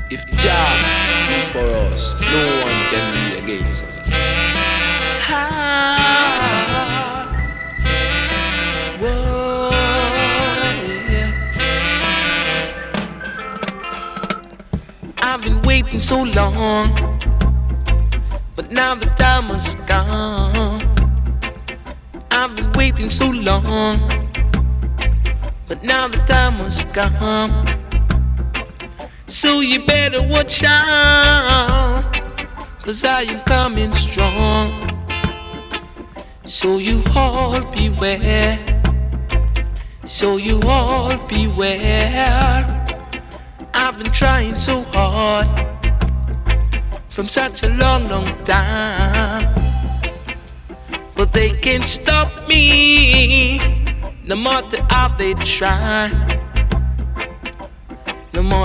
If Jah be for us, no one can be against us. Ah, whoa, yeah. I've been waiting so long, but now the time has come. I've been waiting so long, but now the time has come. So you better watch out, 'cause I am coming strong. So you all beware, so you all beware. I've been trying so hard from such a long, long time, but they can't stop me, no matter how they try.